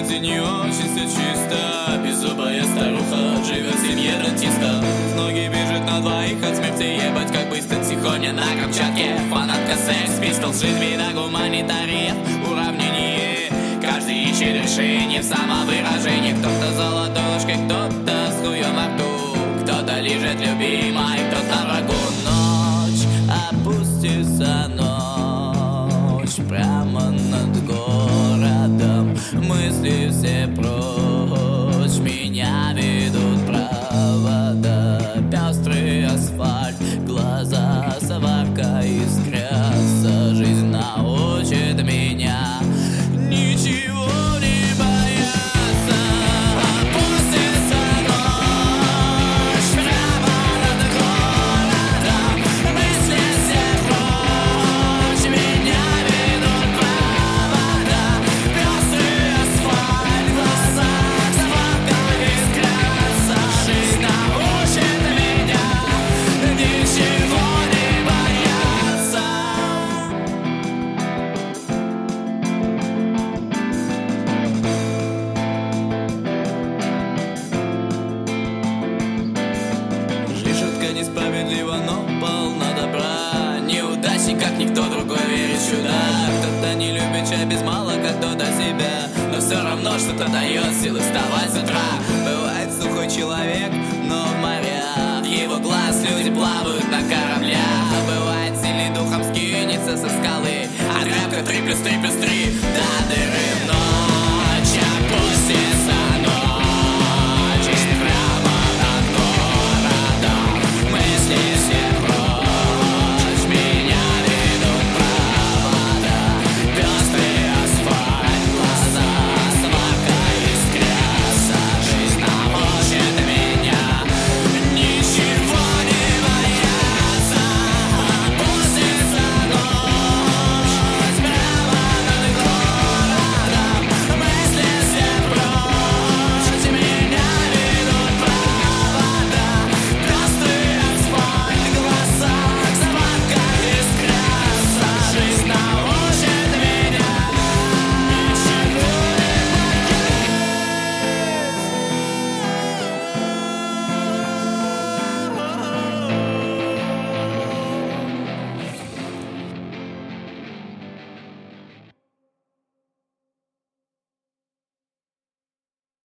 жизнь не очень все чисто. Беззубая старуха живет в семье дантиста. С ноги бежит на двоих от смерти. Ебать, как быстро тихоня на Камчатке. Фанатка Sex Pistols, жизнь вида гуманитариев. Уравнение, каждый ищет решение в самовыражении. Кто-то золотой ложкой, кто-то с хуем во рту, кто-то лежит любимой, кто-то врагу. Ночь, опустится ночь прямо над городом. Мысли все прочь, меня ведут провода. Пестрый асфальт, глаза сварка искрятся. Жизнь научит меня ничего не бояться. Опустится ночь прямо над городом. Мысли все прочь, меня ведут провода. Пестрый асфальт, глаза сварка искрятся. Жизнь научит меня ничего не бояться. Жизнь шутка несправедлива, но полна добра. Неудачи, как никто другой, верит в чудо. Кто-то не любит чай без молока, кто-то себя, но все равно что-то дает силы вставать с утра. Бывает сухой человек, но в морях его глаз люди плавают на кораблях. Бывает сильный духом, скинется со скалы, а тряпка 3+3+3